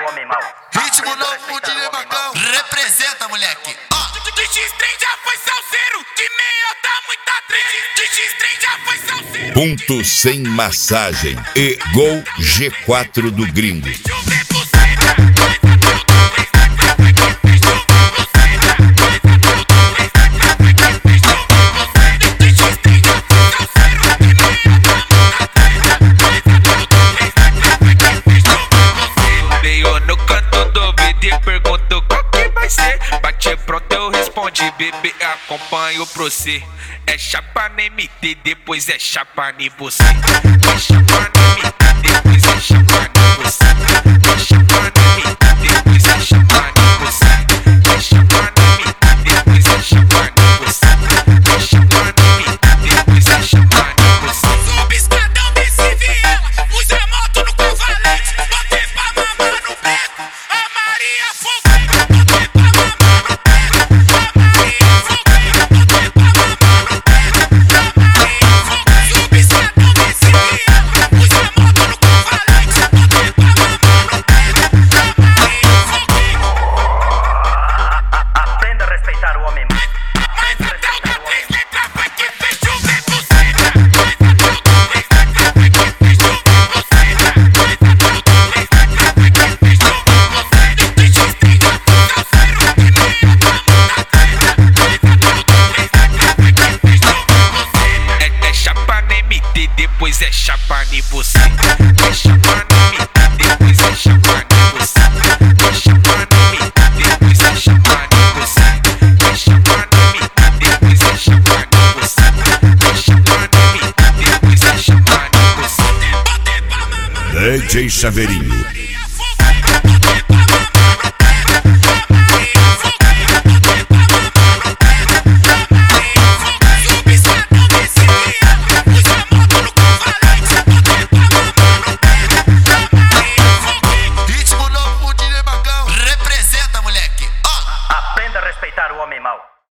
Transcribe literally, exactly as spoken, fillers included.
o homem mau. Ritmo novo de Nemacão. Representa, moleque. Ó, de X-Trem já foi salseiro, de meia tá muita triste. De X-Trem já foi salseiro. Ponto sem massagem e Gol G quatro do Gringo. Perguntou qual que vai ser. Bate pronto, eu respondi, bebê, acompanho pro você. É chapa no M T, depois é chapa em você. É chapa no M T, depois é chapa em você. É chapa no M T, depois é chapa em você. É chapa no M T, depois é chapa em você. É chapa no M T, depois é chapa em você. Sobe escadão, desce viela, usa moto no Covalente. Botei pra mamar no beco, a Maria Fogueira. Botei pra mamar no beco, a Maria Fogueira. Botei pra mamar no beco, a Maria Fogueira. Sobe escadão, desce viela, usa moto no Covalente. Botei pra mamar no beco, a Maria Fogueira. Aprenda a respeitar o homem mau. Mas até o da três letras foi que fez chover buceta. Mas até o da três letras foi que fez chover buceta. Mas até o da três letras foi que fez chover buceta. De X-Trem já foi salseiro, de meia tá muita treta. Mas até o da três letras foi que fez chover buceta. É, é chapa no M T, depois é chapa em você. É chapa no M T, depois é chapa em você. É chapa no M T, depois é chapa em você. É chapa no M T, depois é chapa em você. É chapa no M T, depois é chapa em você. Botei pra mamar. D J Chaveirinho.